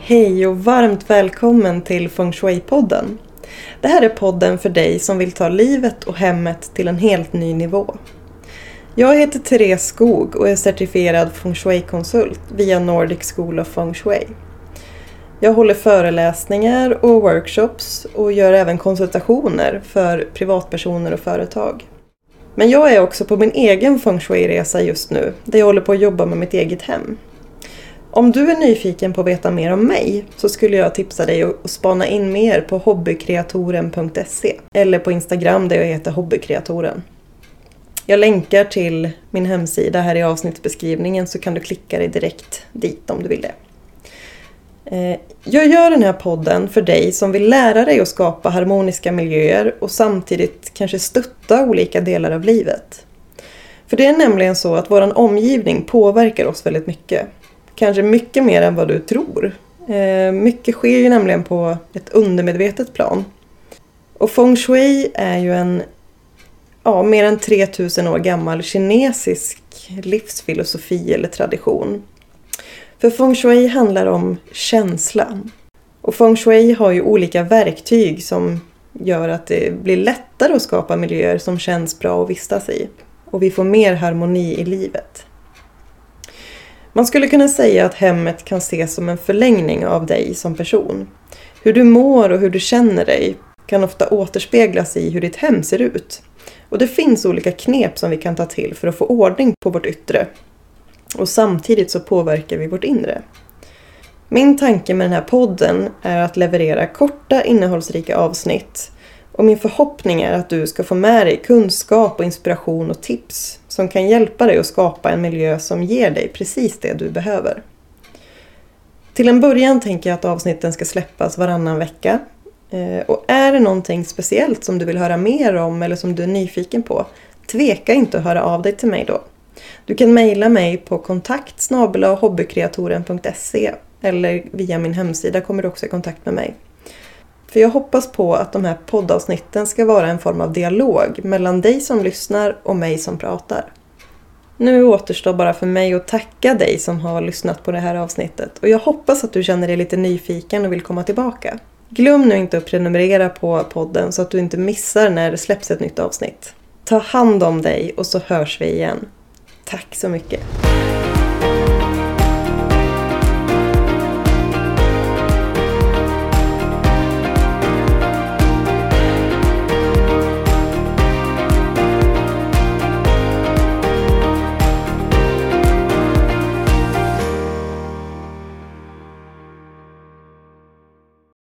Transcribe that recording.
Hej och varmt välkommen till Feng Shui-podden. Det här är podden för dig som vill ta livet och hemmet till en helt ny nivå. Jag heter Therese Skog och är certifierad Feng Shui-konsult via Nordic School of Feng Shui. Jag håller föreläsningar och workshops och gör även konsultationer för privatpersoner och företag. Men jag är också på min egen Feng Shui-resa just nu, där jag håller på att jobba med mitt eget hem. Om du är nyfiken på att veta mer om mig så skulle jag tipsa dig att spana in mer på hobbykreatoren.se eller på Instagram där jag heter hobbykreatoren. Jag länkar till min hemsida här i avsnittsbeskrivningen så kan du klicka dig direkt dit om du vill det. Jag gör den här podden för dig som vill lära dig att skapa harmoniska miljöer och samtidigt kanske stötta olika delar av livet. För det är nämligen så att vår omgivning påverkar oss väldigt mycket. Kanske mycket mer än vad du tror. Mycket sker ju nämligen på ett undermedvetet plan. Och Feng Shui är ju en mer än 3000 år gammal kinesisk livsfilosofi eller tradition. För Feng Shui handlar om känslan. Och Feng Shui har ju olika verktyg som gör att det blir lättare att skapa miljöer som känns bra att vistas i. Och vi får mer harmoni i livet. Man skulle kunna säga att hemmet kan ses som en förlängning av dig som person. Hur du mår och hur du känner dig kan ofta återspeglas i hur ditt hem ser ut. Och det finns olika knep som vi kan ta till för att få ordning på vårt yttre. Och samtidigt så påverkar vi vårt inre. Min tanke med den här podden är att leverera korta innehållsrika avsnitt. Och min förhoppning är att du ska få med dig kunskap och inspiration och tips som kan hjälpa dig att skapa en miljö som ger dig precis det du behöver. Till en början tänker jag att avsnitten ska släppas varannan vecka. Och är det någonting speciellt som du vill höra mer om eller som du är nyfiken på, tveka inte att höra av dig till mig då. Du kan mejla mig på kontakt@hobbykreatoren.se eller via min hemsida kommer du också i kontakt med mig. För jag hoppas på att de här poddavsnitten ska vara en form av dialog mellan dig som lyssnar och mig som pratar. Nu återstår bara för mig att tacka dig som har lyssnat på det här avsnittet och jag hoppas att du känner dig lite nyfiken och vill komma tillbaka. Glöm nu inte att prenumerera på podden så att du inte missar när det släpps ett nytt avsnitt. Ta hand om dig och så hörs vi igen. Tack så mycket!